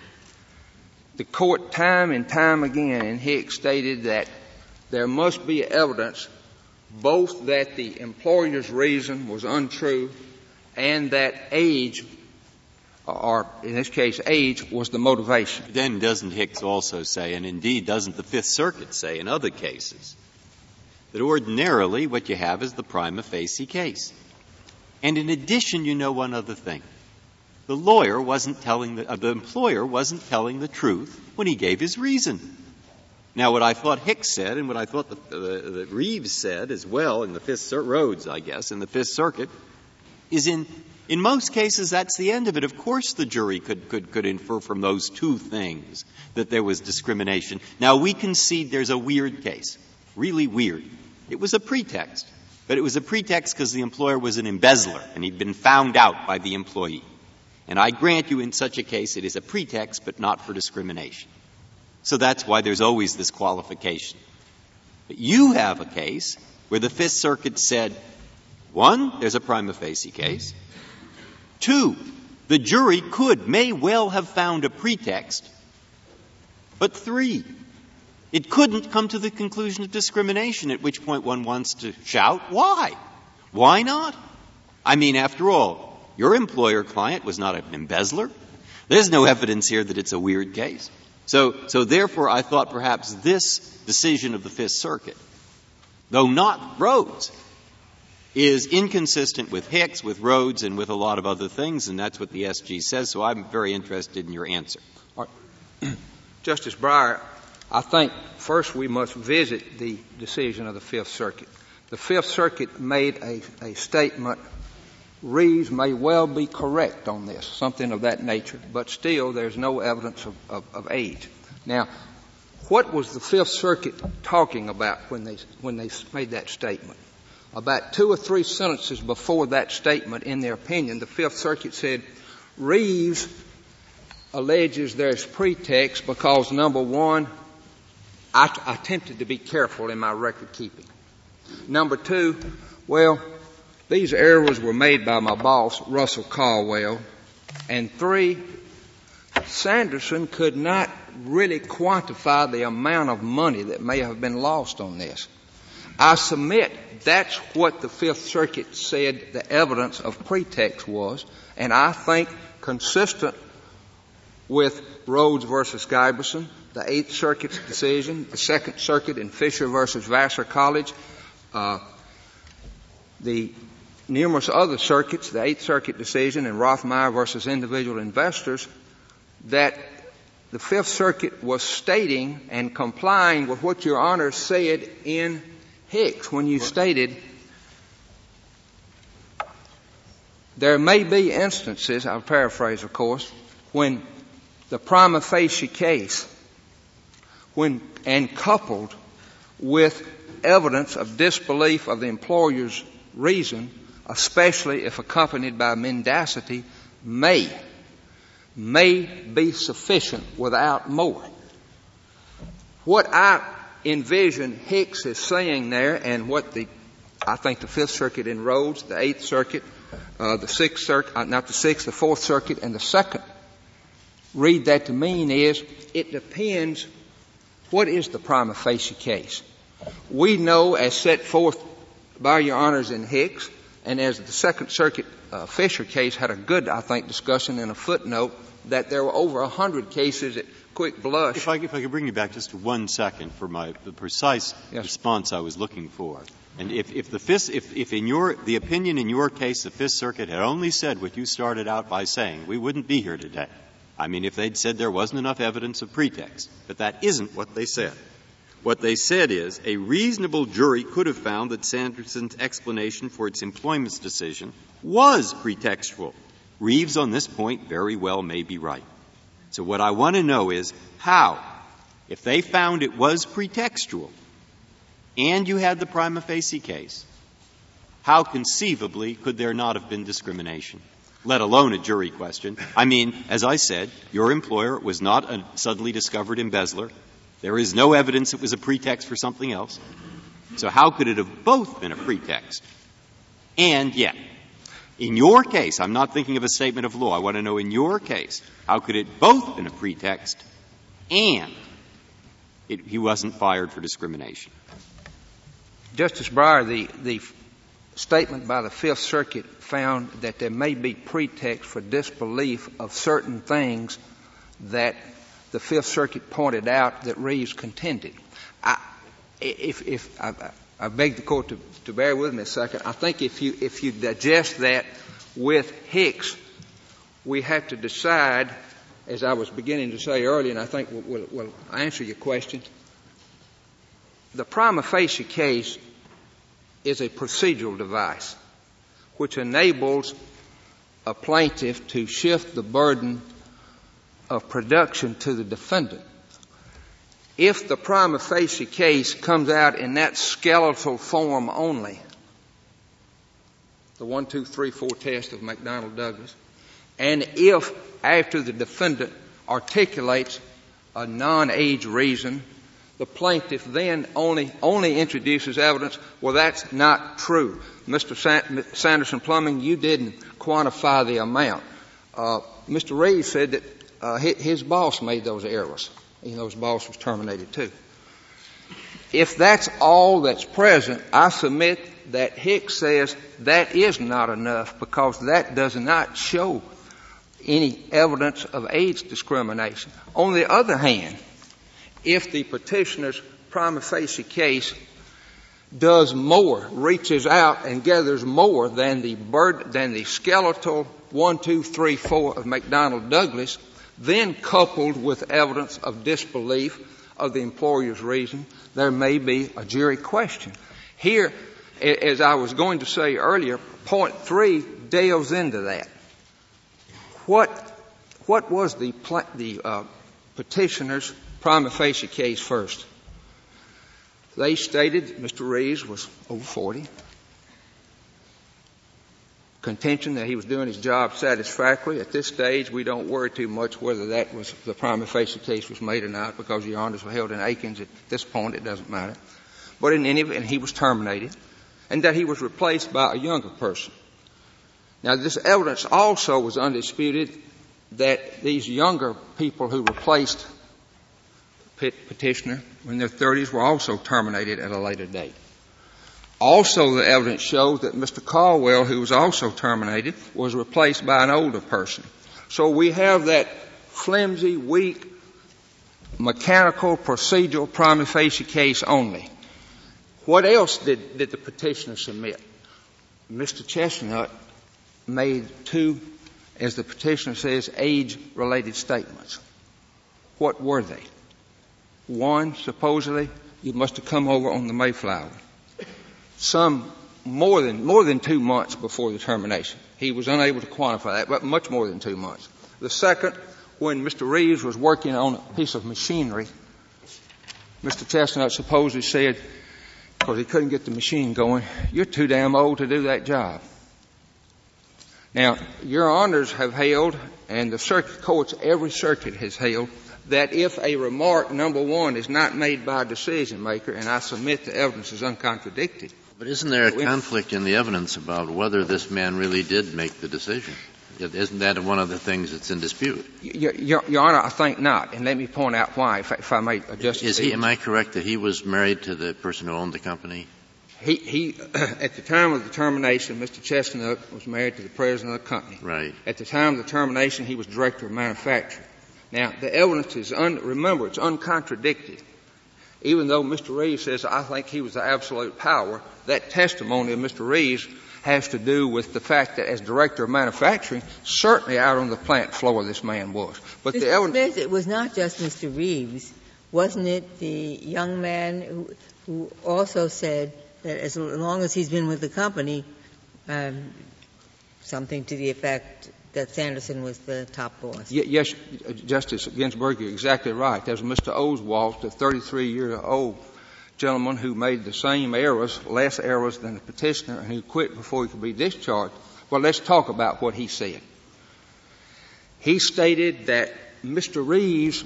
The court time and time again in Hicks stated that there must be evidence both that the employer's reason was untrue and that age, or in this case age, was the motivation. Then doesn't Hicks also say, and indeed doesn't the Fifth Circuit say in other cases, that ordinarily what you have is the prima facie case. And in addition, you know one other thing. The employer wasn't telling the truth when he gave his reason. Now, what I thought Hicks said and what I thought that Reeves said as well in the Rhodes, I guess, in the Fifth Circuit, is in most cases that's the end of it. Of course the jury could infer from those two things that there was discrimination. Now, we concede there's a weird case, really weird. It was a pretext. But it was a pretext because the employer was an embezzler and he'd been found out by the employee. And I grant you in such a case it is a pretext but not for discrimination. So that's why there's always this qualification. But you have a case where the Fifth Circuit said, 1, there's a prima facie case. 2, the jury may well have found a pretext. But 3, It couldn't come to the conclusion of discrimination, at which point one wants to shout, why? Why not? I mean, after all, your employer client was not an embezzler. There's no evidence here that it's a weird case. So therefore, I thought perhaps this decision of the Fifth Circuit, though not Rhodes, is inconsistent with Hicks, with Rhodes, and with a lot of other things, and that's what the SG says, so I'm very interested in your answer. All right. Justice Breyer, I think first we must visit the decision of the Fifth Circuit. The Fifth Circuit made a statement, Reeves may well be correct on this, something of that nature, but still there's no evidence of age. Now, what was the Fifth Circuit talking about when they made that statement? About 2 or 3 sentences before that statement, in their opinion, the Fifth Circuit said, Reeves alleges there's pretext because, number one, I attempted to be careful in my record keeping. Number 2, well, these errors were made by my boss, Russell Caldwell. And 3, Sanderson could not really quantify the amount of money that may have been lost on this. I submit that's what the Fifth Circuit said the evidence of pretext was, and I think consistent with Rhodes versus Giberson, the Eighth Circuit's decision, the Second Circuit in Fisher versus Vassar College, the numerous other circuits, the Eighth Circuit decision in Rothmeyer versus individual investors, that the Fifth Circuit was stating and complying with what Your Honor said in Hicks when you stated there may be instances, I'll paraphrase of course, when the prima facie case, and coupled with evidence of disbelief of the employer's reason, especially if accompanied by mendacity, may be sufficient without more. What I envision Hicks is saying there, and what I think the Fifth Circuit in Rhodes, the Eighth Circuit, the Sixth Circuit, not the Sixth, the Fourth Circuit, and the Second read that to mean is it depends what is the prima facie case. We know, as set forth by Your Honors in Hicks, and as the Second Circuit Fisher case had a good, I think, discussion in a footnote, that there were over 100 cases at quick blush. If I could bring you back just for 1 second for the precise response I was looking for. And if in the opinion in your case, the Fifth Circuit had only said what you started out by saying, we wouldn't be here today. I mean, if they'd said there wasn't enough evidence of pretext. But that isn't what they said. What they said is a reasonable jury could have found that Sanderson's explanation for its employment decision was pretextual. Reeves on this point very well may be right. So what I want to know is how, if they found it was pretextual and you had the prima facie case, how conceivably could there not have been discrimination, let alone a jury question? I mean, as I said, your employer was not a suddenly discovered embezzler. There is no evidence it was a pretext for something else. So how could it have both been a pretext? And yet, in your case, I'm not thinking of a statement of law. I want to know in your case, how could it both been a pretext and he wasn't fired for discrimination? Justice Breyer, the statement by the Fifth Circuit found that there may be pretext for disbelief of certain things that the Fifth Circuit pointed out that Reeves contended. I beg the Court to bear with me a second. I think if you digest that with Hicks, we have to decide, as I was beginning to say earlier, and I think we'll answer your question. The prima facie case is a procedural device which enables a plaintiff to shift the burden of production to the defendant. If the prima facie case comes out in that skeletal form only, the 1, 2, 3, 4 test of McDonnell Douglas, and if after the defendant articulates a non-age reason, the plaintiff then only introduces evidence, well, that's not true. Mr. Sanderson Plumbing, you didn't quantify the amount. Mr. Reeves said that his boss made those errors. His boss was terminated too. If that's all that's present, I submit that Hicks says that is not enough because that does not show any evidence of age discrimination. On the other hand, if the petitioner's prima facie case does more, reaches out and gathers more than the skeletal 1, 2, 3, 4 of McDonnell Douglas, then coupled with evidence of disbelief of the employer's reason, there may be a jury question. Here, as I was going to say earlier, point 3 delves into that. What was the petitioner's prima facie case first? They stated that Mr. Reeves was over 40. Contention that he was doing his job satisfactorily. At this stage, we don't worry too much whether that was the prima facie case was made or not, because Your Honors were held in Aikens. At this point, it doesn't matter. But in any event, he was terminated, and that he was replaced by a younger person. Now, this evidence also was undisputed that these younger people who replaced petitioner in their 30s were also terminated at a later date. Also, the evidence shows that Mr. Caldwell, who was also terminated, was replaced by an older person. So we have that flimsy, weak, mechanical, procedural prima facie case only. What else did the petitioner submit? Mr. Chestnut made 2, as the petitioner says, age-related statements. What were they? One, supposedly, you must have come over on the Mayflower. Some more than 2 months before the termination. He was unable to quantify that, but much more than 2 months. The second, when Mr. Reeves was working on a piece of machinery, Mr. Chestnut supposedly said, because he couldn't get the machine going, "You're too damn old to do that job." Now, Your Honors have held, and the circuit courts, every circuit has held, that if a remark, number one, is not made by a decision maker, and I submit the evidence is uncontradicted. But isn't there a conflict in the evidence about whether this man really did make the decision? Isn't that one of the things that's in dispute? Your Honor, I think not, and let me point out why, if I may adjust. Am I correct that he was married to the person who owned the company? He at the time of the termination, Mr. Chestnut was married to the president of the company. Right. At the time of the termination, he was director of manufacturing. Now, the evidence is, remember, it's uncontradicted. Even though Mr. Reeves says, I think he was the absolute power, that testimony of Mr. Reeves has to do with the fact that as director of manufacturing, certainly out on the plant floor this man was. But the evidence... Smith, it was not just Mr. Reeves. Wasn't it the young man who also said that as long as he's been with the company, something to the effect that Sanderson was the top boss? Yes, Justice Ginsburg, you're exactly right. There's Mr. Oswald, the 33-year-old gentleman who made the same errors, less errors than the petitioner, and who quit before he could be discharged. Well, let's talk about what he said. He stated that Mr. Reeves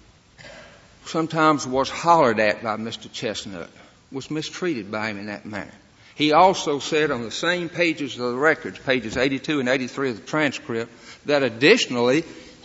sometimes was hollered at by Mr. Chestnut, was mistreated by him in that manner. He also said on the same pages of the records, pages 82 and 83 of the transcript, that additionally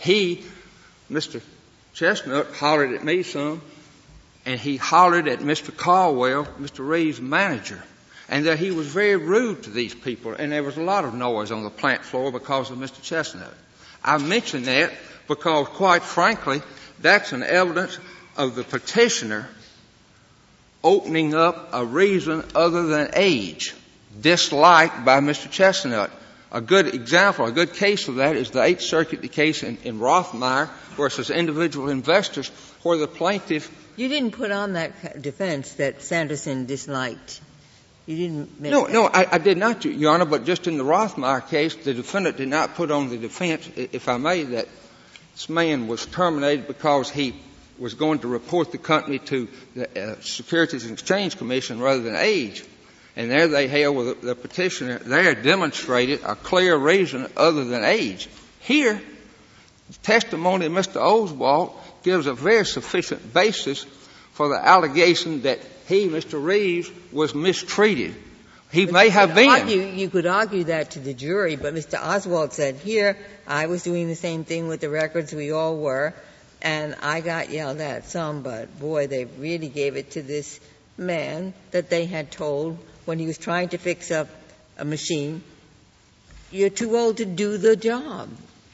Mr. Chestnut, hollered at me some, and he hollered at Mr. Caldwell, Mr. Reeves' manager, and that he was very rude to these people, and there was a lot of noise on the plant floor because of Mr. Chestnut. I mention that because, quite frankly, that's an evidence of the petitioner opening up a reason other than age, disliked by Mr. Chestnut. A good example, a good case of that is the Eighth Circuit case in Rothmeyer versus individual investors, where the plaintiff... You didn't put on that defense that Sanderson disliked. You didn't make No, I did not, Your Honor, but just in the Rothmeyer case, the defendant did not put on the defense, if I may, that this man was terminated because he was going to report the company to the Securities and Exchange Commission rather than age. And there they held with the petitioner there demonstrated a clear reason other than age. Here, the testimony of Mr. Oswald gives a very sufficient basis for the allegation that he, Mr. Reeves, was mistreated. He may have been. You could argue that to the jury, but Mr. Oswald said, here, I was doing the same thing with the records, we all were, and I got yelled at some, but boy, they really gave it to this man that they had told when he was trying to fix up a machine, you're too old to do the job.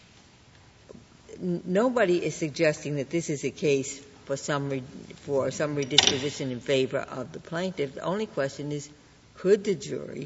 Nobody is suggesting that this is a case for summary disposition in favor of the plaintiff. The only question is, could the jury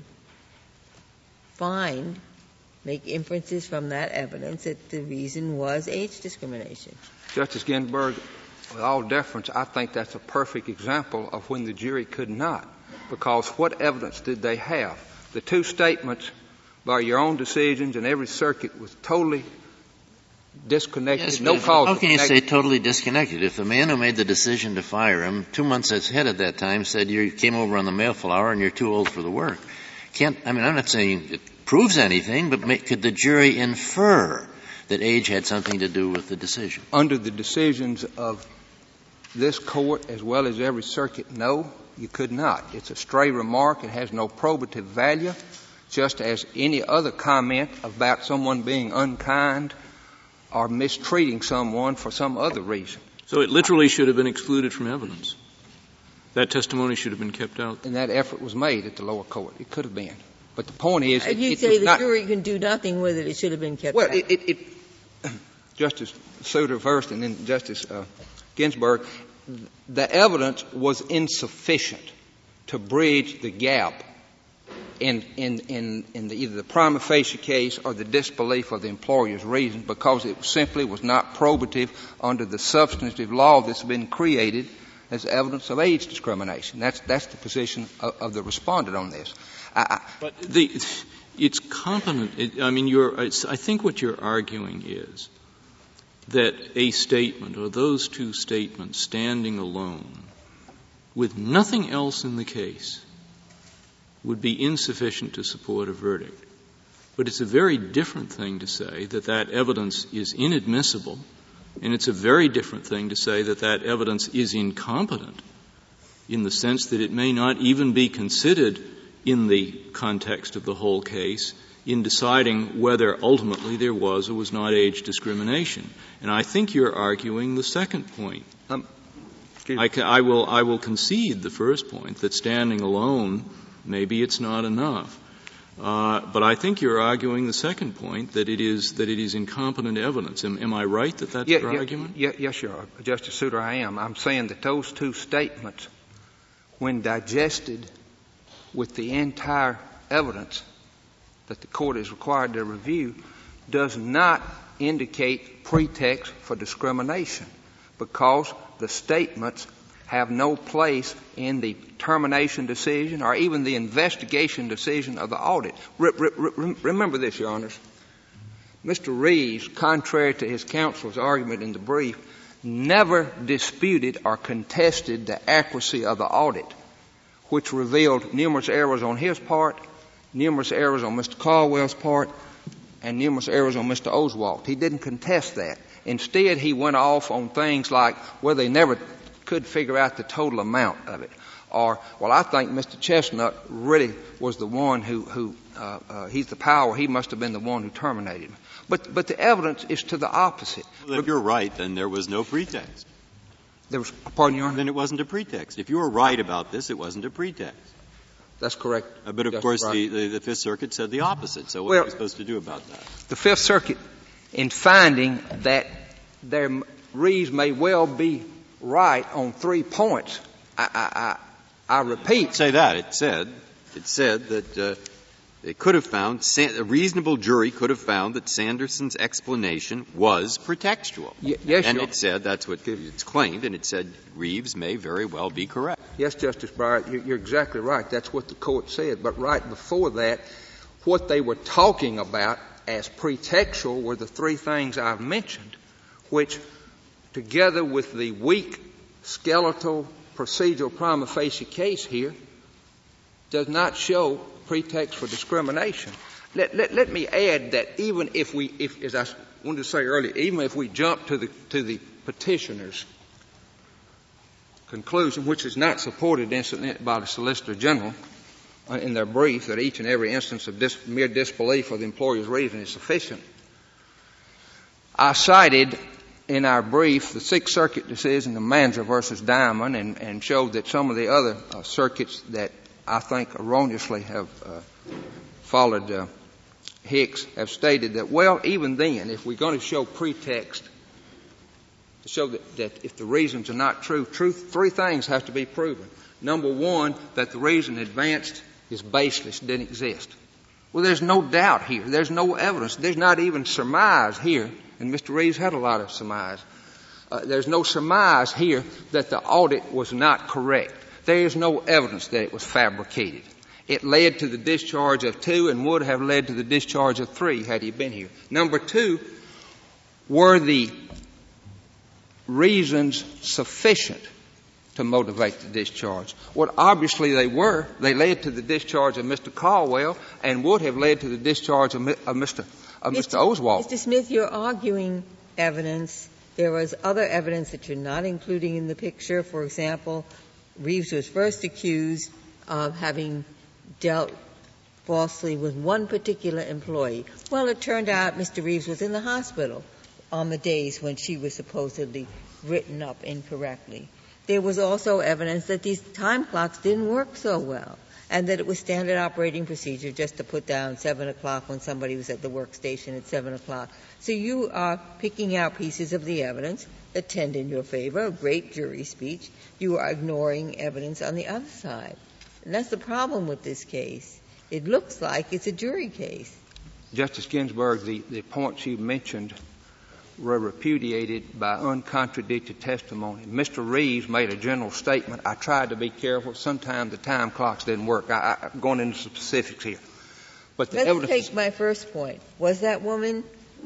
make inferences from that evidence that the reason was age discrimination? Justice Ginsburg, with all deference, I think that's a perfect example of when the jury could not. Because what evidence did they have? The two statements by your own decisions in every circuit was totally disconnected. Yes, no cause. How can you say totally disconnected? If the man who made the decision to fire him 2 months ahead at that time said you came over on the Mayflower and you're too old for the work. I'm not saying it proves anything, but could the jury infer that age had something to do with the decision? Under the decisions of this court as well as every circuit, no, you could not. It's a stray remark. It has no probative value, just as any other comment about someone being unkind or mistreating someone for some other reason. So it literally should have been excluded from evidence. That testimony should have been kept out. And that effort was made at the lower court. It could have been. But the point is... You say the jury can do nothing with it. It should have been kept out. Well, Justice Souter first and then Justice Ginsburg, the evidence was insufficient to bridge the gap in either the prima facie case or the disbelief of the employer's reason, because it simply was not probative under the substantive law that's been created as evidence of age discrimination. That's the position of the respondent on this. But it's competent. I think what you're arguing is that a statement or those two statements standing alone with nothing else in the case would be insufficient to support a verdict. But it's a very different thing to say that that evidence is inadmissible, and it's a very different thing to say that that evidence is incompetent in the sense that it may not even be considered in the context of the whole case in deciding whether ultimately there was or was not age discrimination. And I think you're arguing the second point. I will concede the first point, that standing alone, maybe it's not enough. But I think you're arguing the second point, that it is incompetent evidence. Am I right that that's your argument? Yes, Your Honor. Justice Souter, I am. I'm saying that those two statements, when digested with the entire evidence that the court is required to review, does not indicate pretext for discrimination, because the statements have no place in the termination decision or even the investigation decision of the audit. Remember this, Your Honors. Mr. Reeves, contrary to his counsel's argument in the brief, never disputed or contested the accuracy of the audit, which revealed numerous errors on his part, numerous errors on Mr. Caldwell's part, and numerous errors on Mr. Oswald. He didn't contest that. Instead, he went off on things like, well, they never could figure out the total amount of it. Or, well, I think Mr. Chestnut really was the one who he's the power. He must have been the one who terminated him. But the evidence is to the opposite. Well, if you're right, then there was no pretext. Pardon, Your Honor? Then it wasn't a pretext. If you were right about this, it wasn't a pretext. That's correct. But, of course, the Fifth Circuit said the opposite. So what are we supposed to do about that? The Fifth Circuit, in finding that Reeves may well be right on 3 points, I repeat. Say that. It said that it could have found, a reasonable jury could have found that Sanderson's explanation was pretextual. Yes, and it said, that's what it's claimed, and it said Reeves may very well be correct. Yes, Justice Breyer, you're exactly right. That's what the court said. But right before that, what they were talking about as pretextual were the three things I've mentioned, which, together with the weak skeletal procedural prima facie case here, does not show pretext for discrimination. Let me add that even if as I wanted to say earlier, even if we jump to the petitioner's conclusion, which is not supported incidentally by the Solicitor General in their brief, that each and every instance of mere disbelief of the employer's reason is sufficient, I cited in our brief the Sixth Circuit decision of Manzer versus Diamond and showed that some of the other circuits that I think erroneously have followed Hicks have stated that, well, even then, if we're going to show pretext, to show that if the reasons are not true, three things have to be proven. Number one, that the reason advanced is baseless, didn't exist. Well, there's no doubt here. There's no evidence. There's not even surmise here, and Mr. Reeves had a lot of surmise. There's no surmise here that the audit was not correct. There is no evidence that it was fabricated. It led to the discharge of 2 and would have led to the discharge of 3 had he been here. Number 2, were the reasons sufficient to motivate the discharge? Well, obviously they were. They led to the discharge of Mr. Caldwell and would have led to the discharge of Mr. Oswald. Mr. Smith, you're arguing evidence. There was other evidence that you're not including in the picture. For example, Reeves was first accused of having dealt falsely with one particular employee. Well, it turned out Mr. Reeves was in the hospital on the days when she was supposedly written up incorrectly. There was also evidence that these time clocks didn't work so well and that it was standard operating procedure just to put down 7 o'clock when somebody was at the workstation at 7 o'clock. So you are picking out pieces of the evidence that tend in your favor, a great jury speech. You are ignoring evidence on the other side. And that's the problem with this case. It looks like it's a jury case. Justice Ginsburg, the points you mentioned were repudiated by uncontradicted testimony. Mr. Reeves made a general statement. I tried to be careful. Sometimes the time clocks didn't work. I'm going into specifics here. But the Let's take my first point. Was that woman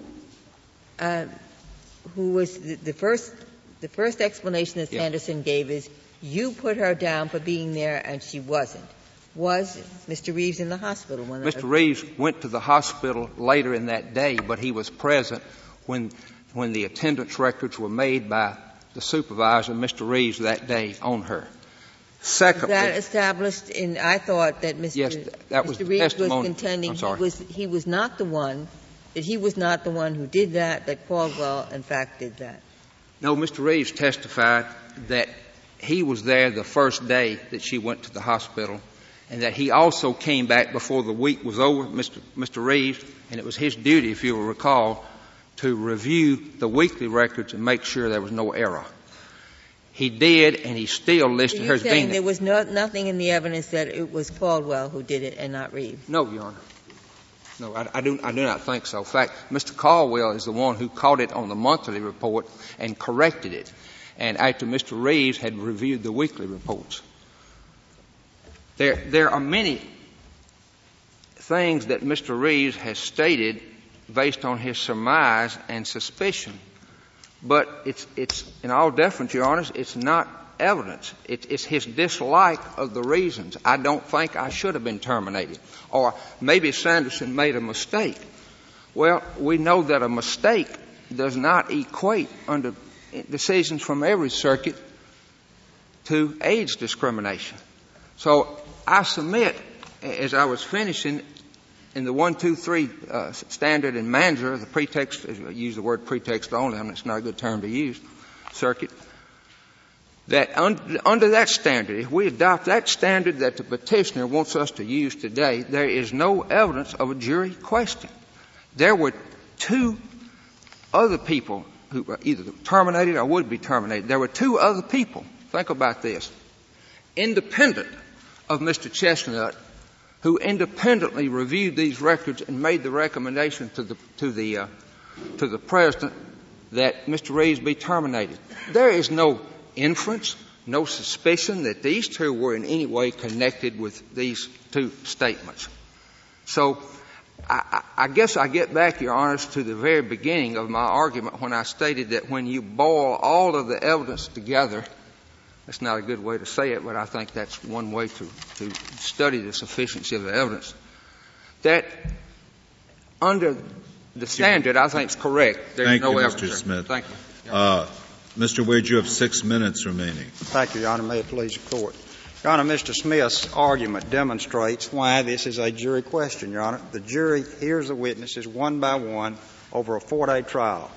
who was the first explanation that Sanderson gave is you put her down for being there and she wasn't. Was Mr. Reeves in the hospital when Mr. Reeves went to the hospital later in that day, but he was present when the attendance records were made by the supervisor, Mr. Reeves, that day on her. Secondly, that established in, I thought that Mr. Reeves was contending he was not the one, that he was not the one who did that Caldwell, in fact, did that. No, Mr. Reeves testified that he was there the first day that she went to the hospital and that he also came back before the week was over, Mr. Reeves, and it was his duty, if you will recall, to review the weekly records and make sure there was no error. He did, and he still listed her as being there. You're saying there was nothing in the evidence that it was Caldwell who did it and not Reeves? No, Your Honor. No, I do not think so. In fact, Mr. Caldwell is the one who caught it on the monthly report and corrected it, and after Mr. Reeves had reviewed the weekly reports. There are many things that Mr. Reeves has stated based on his surmise and suspicion, but it's in all deference, Your Honor, it's not evidence. It's his dislike of the reasons. I don't think I should have been terminated. Or maybe Sanderson made a mistake. Well, we know that a mistake does not equate under decisions from every circuit to age discrimination. So I submit, as I was finishing, in the 1, 2, 3 standard in Manzer, the pretext, I use the word pretext only, I mean, it's not a good term to use, circuit, that under that standard, if we adopt that standard that the petitioner wants us to use today, there is no evidence of a jury question. There were 2 other people who were either terminated or would be terminated. There were 2 other people, think about this, independent of Mr. Chestnut, who independently reviewed these records and made the recommendation to the president that Mr. Reeves be terminated. There is no inference, no suspicion that these 2 were in any way connected with these 2 statements. So I guess I get back, Your Honors, to the very beginning of my argument when I stated that when you boil all of the evidence together, that's not a good way to say it, but I think that's one way to study the sufficiency of the evidence, that under the standard, I think is correct. There's no evidence. Thank you, Mr. Smith. Thank you. Mr. Wade, you have 6 minutes remaining. Thank you, Your Honor. May it please the Court. Your Honor, Mr. Smith's argument demonstrates why this is a jury question, Your Honor. The jury hears the witnesses one by one over a 4-day trial.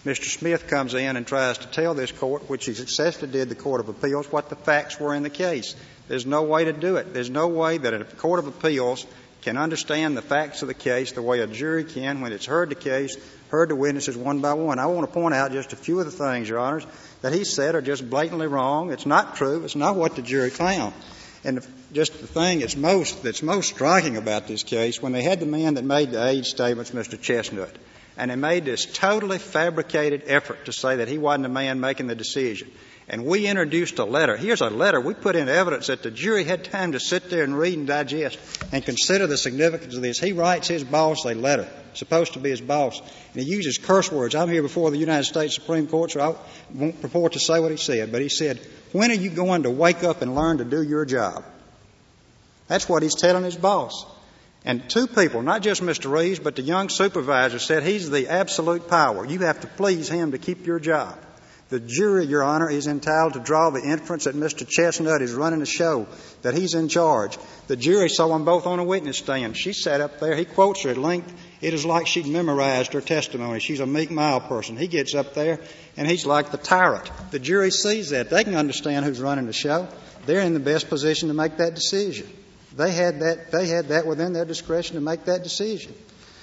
Mr. Smith comes in and tries to tell this court, which he successfully did, the Court of Appeals, what the facts were in the case. There's no way to do it. There's no way that a Court of Appeals can understand the facts of the case the way a jury can when it's heard the case, heard the witnesses one by one. I want to point out just a few of the things, Your Honors, that he said are just blatantly wrong. It's not true. It's not what the jury found. And just the thing that's most striking about this case, when they had the man that made the age statements, Mr. Chestnut, and they made this totally fabricated effort to say that he wasn't the man making the decision. And we introduced a letter. Here's a letter. We put in evidence that the jury had time to sit there and read and digest and consider the significance of this. He writes his boss a letter, supposed to be his boss, and he uses curse words. I'm here before the United States Supreme Court, so I won't purport to say what he said. But he said, when are you going to wake up and learn to do your job? That's what he's telling his boss. And two people, not just Mr. Reeves, but the young supervisor, said he's the absolute power. You have to please him to keep your job. The jury, Your Honor, is entitled to draw the inference that Mr. Chestnut is running the show, that he's in charge. The jury saw them both on a witness stand. She sat up there. He quotes her at length. It is like she'd memorized her testimony. She's a meek, mild person. He gets up there, and he's like the tyrant. The jury sees that. They can understand who's running the show. They're in the best position to make that decision. They had that within their discretion to make that decision.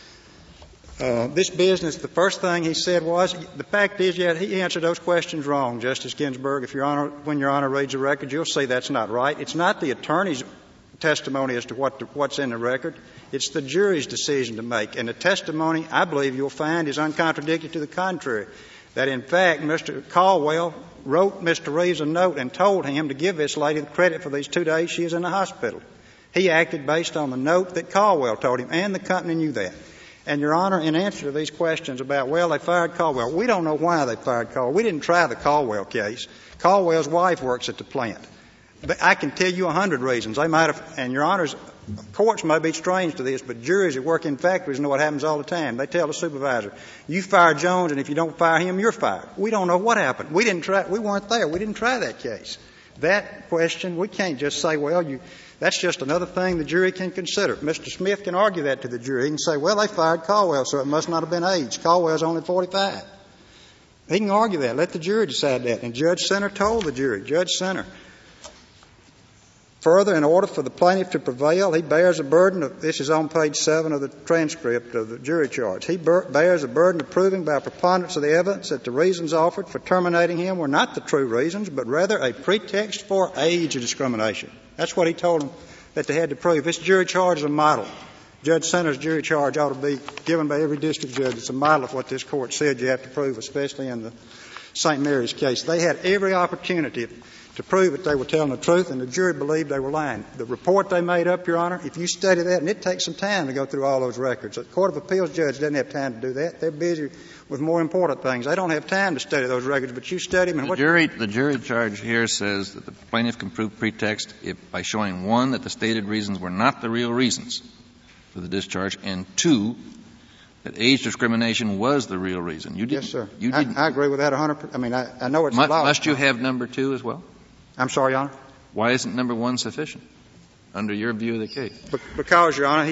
This business, the first thing he said was, the fact is, he answered those questions wrong, Justice Ginsburg. When Your Honor reads the record, you'll see that's not right. It's not the attorney's testimony as to what's in the record. It's the jury's decision to make. And the testimony, I believe you'll find, is uncontradicted to the contrary. That, in fact, Mr. Caldwell wrote Mr. Reeves a note and told him to give this lady the credit for these 2 days she is in the hospital. He acted based on the note that Caldwell told him, and the company knew that. And, Your Honor, in answer to these questions about, well, they fired Caldwell, we don't know why they fired Caldwell. We didn't try the Caldwell case. Caldwell's wife works at the plant. But I can tell you 100 reasons. They might have, and Your Honors, courts may be strange to this, but juries that work in factories know what happens all the time. They tell the supervisor, you fire Jones, and if you don't fire him, you're fired. We don't know what happened. We weren't there. We didn't try that case. That question, we can't just say, well, that's just another thing the jury can consider. Mr. Smith can argue that to the jury. He can say, well, they fired Caldwell, so it must not have been age. Caldwell's only 45. He can argue that. Let the jury decide that. And Judge Center told the jury, Judge Center, further, in order for the plaintiff to prevail, he bears a burden of, this is on page 7 of the transcript of the jury charge, he bears a burden of proving by preponderance of the evidence that the reasons offered for terminating him were not the true reasons, but rather a pretext for age discrimination. That's what he told them that they had to prove. This jury charge is a model. Judge Center's jury charge ought to be given by every district judge. It's a model of what this court said you have to prove, especially in the St. Mary's case. They had every opportunity to prove that they were telling the truth, and the jury believed they were lying. The report they made up, Your Honor, if you study that, and it takes some time to go through all those records. The Court of Appeals judge doesn't have time to do that. They're busy with more important things. They don't have time to study those records, but you study them. And the jury charge here says that the plaintiff can prove pretext by showing, 1, that the stated reasons were not the real reasons for the discharge, and 2, that age discrimination was the real reason. Yes, sir. I agree with that 100%. I mean, I know it's a lot. Must you have number 2 as well? I'm sorry, Your Honor? Why isn't number 1 sufficient under your view of the case? Because, Your Honor,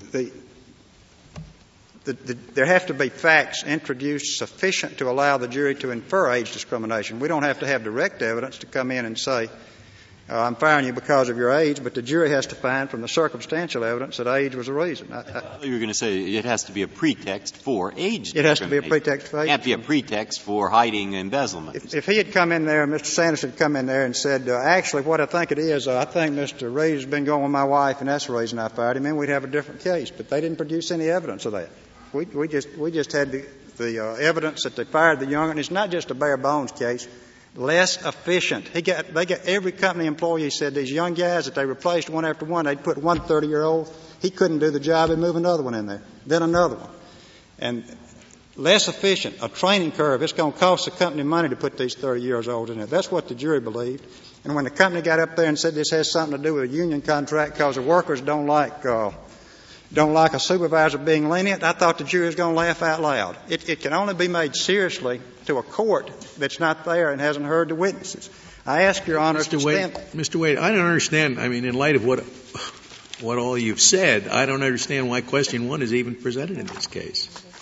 there have to be facts introduced sufficient to allow the jury to infer age discrimination. We don't have to have direct evidence to come in and say, I'm firing you because of your age, but the jury has to find from the circumstantial evidence that age was a reason. You were going to say it has to be a pretext for age discrimination. It has to be a pretext for age. It can't be a pretext for hiding embezzlement. If he had come in there, Mr. Sanders had come in there and said, actually, what I think it is, I think Mr. Reeves has been going with my wife, and that's the reason I fired him, and we'd have a different case. But they didn't produce any evidence of that. We just had the evidence that they fired the young, and it's not just a bare bones case. Less efficient. They got every company employee said these young guys that they replaced one after one, they'd put one 30-year-old. He couldn't do the job. They'd move another one in there. Then another one. And less efficient. A training curve. It's going to cost the company money to put these 30-year-olds in there. That's what the jury believed. And when the company got up there and said this has something to do with a union contract because the workers don't like a supervisor being lenient, I thought the jury was going to laugh out loud. It can only be made seriously to a court that's not there and hasn't heard the witnesses. I ask Your Honor to stand. Mr. Wade, I don't understand. I mean, in light of what all you've said, I don't understand why question 1 is even presented in this case.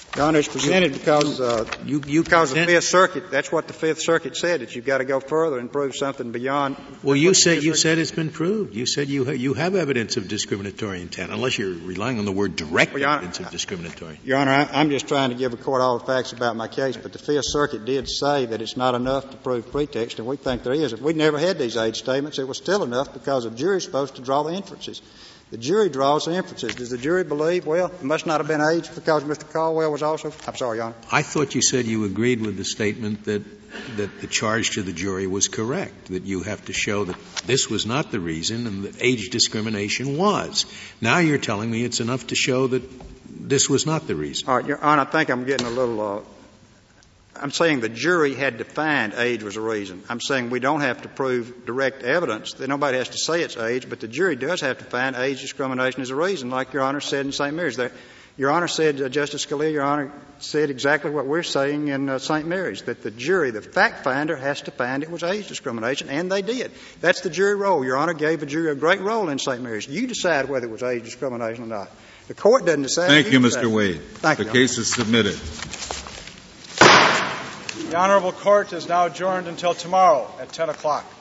Your Honor, it's presented because because the Fifth Circuit, that's what the Fifth Circuit said, that you've got to go further and prove something beyond. Well, you said it's been proved. You said you have evidence of discriminatory intent, unless you're relying on the word direct evidence of discriminatory. Your Honor, I'm just trying to give the court all the facts about my case, but the Fifth Circuit did say that it's not enough to prove pretext, and we think there is. If we'd never had these age statements, it was still enough because the jury's supposed to draw the inferences. The jury draws the inferences. Does the jury believe, well, it must not have been age because Mr. Caldwell was also — I'm sorry, Your Honor. I thought you said you agreed with the statement that the charge to the jury was correct, that you have to show that this was not the reason and that age discrimination was. Now you're telling me it's enough to show that this was not the reason. All right, Your Honor, I think I'm getting a little I'm saying the jury had to find age was a reason. I'm saying we don't have to prove direct evidence that nobody has to say it's age, but the jury does have to find age discrimination as a reason, like Your Honor said in St. Mary's. Your Honor said, Justice Scalia, Your Honor said exactly what we're saying in St. Mary's, that the jury, the fact finder, has to find it was age discrimination, and they did. That's the jury role. Your Honor gave the jury a great role in St. Mary's. You decide whether it was age discrimination or not. The court doesn't decide. Thank you, Mr. Wade. Thank you. The case is submitted. The Honorable Court is now adjourned until tomorrow at 10 o'clock.